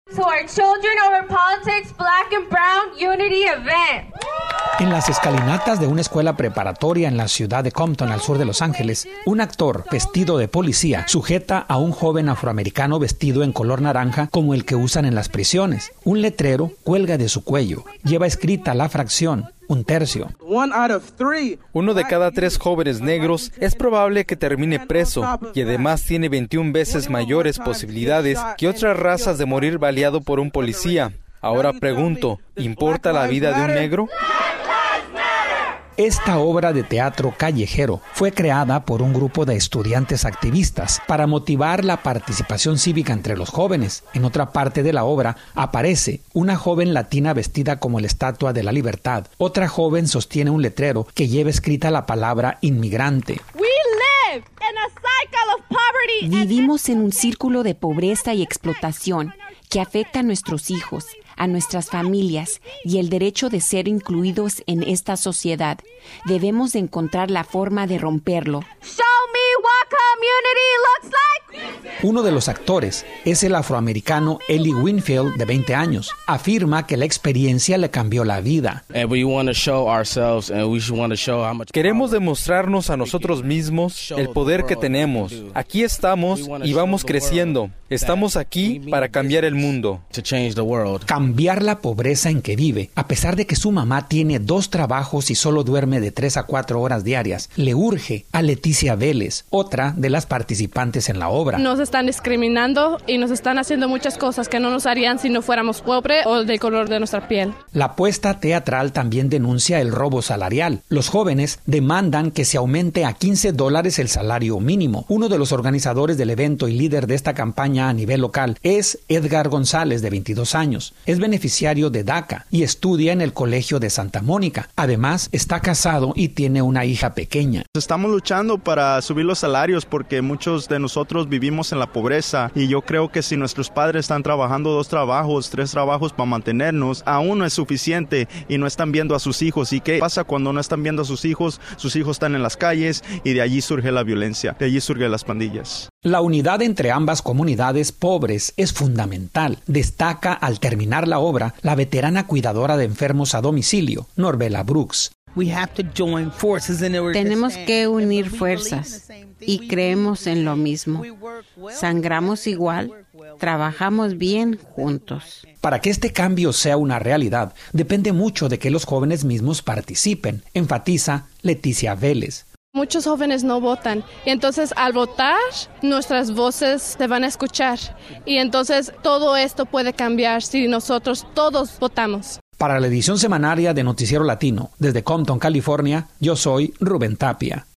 To our Children Over Politics Black and Brown Unity event. En las escalinatas de una escuela preparatoria en la ciudad de Compton, al sur de Los Ángeles, un actor vestido de policía sujeta a un joven afroamericano vestido en color naranja como el que usan en las prisiones. Un letrero cuelga de su cuello. Lleva escrita la fracción, 1/3. Uno de cada 3 jóvenes negros es probable que termine preso y además tiene 21 veces mayores posibilidades que otras razas de morir baleado por un policía. Ahora pregunto, ¿importa la vida de un negro? Esta obra de teatro callejero fue creada por un grupo de estudiantes activistas para motivar la participación cívica entre los jóvenes. En otra parte de la obra aparece una joven latina vestida como la Estatua de la Libertad. Otra joven sostiene un letrero que lleva escrita la palabra inmigrante. Vivimos en un círculo de pobreza y explotación que afecta a nuestros hijos, a nuestras familias y el derecho de ser incluidos en esta sociedad. Debemos de encontrar la forma de romperlo. Show me what community looks like. Uno de los actores es el afroamericano Eli Winfield, de 20 años. Afirma que la experiencia le cambió la vida. Queremos demostrarnos a nosotros mismos el poder que tenemos. Aquí estamos y vamos creciendo. Estamos aquí para cambiar el mundo. Cambiar la pobreza en que vive, a pesar de que su mamá tiene 2 trabajos y solo duerme de 3 a 4 horas diarias, le urge a Leticia Vélez, otra de las participantes en la obra. Nos están discriminando y nos están haciendo muchas cosas que no nos harían si no fuéramos pobres o del color de nuestra piel. La apuesta teatral también denuncia el robo salarial. Los jóvenes demandan que se aumente a $15 el salario mínimo. Uno de los organizadores del evento y líder de esta campaña a nivel local es Edgar González, de 22 años. Es beneficiario de DACA y estudia en el Colegio de Santa Mónica. Además, está casado y tiene una hija pequeña. Estamos luchando para subir los salarios porque muchos de nosotros vivimos en la pobreza y yo creo que si nuestros padres están trabajando 2 trabajos, 3 trabajos para mantenernos, aún no es suficiente y no están viendo a sus hijos. ¿Y qué pasa cuando no están viendo a sus hijos? Sus hijos están en las calles y de allí surge la violencia, de allí surgen las pandillas. La unidad entre ambas comunidades pobres es fundamental. Destaca al terminar la obra la veterana cuidadora de enfermos a domicilio, Norbela Brooks. Tenemos que unir fuerzas y creemos en lo mismo. Sangramos igual, trabajamos bien juntos. Para que este cambio sea una realidad, depende mucho de que los jóvenes mismos participen, enfatiza Leticia Vélez. Muchos jóvenes no votan y entonces al votar nuestras voces se van a escuchar y entonces todo esto puede cambiar si nosotros todos votamos. Para la edición semanaria de Noticiero Latino, desde Compton, California, yo soy Rubén Tapia.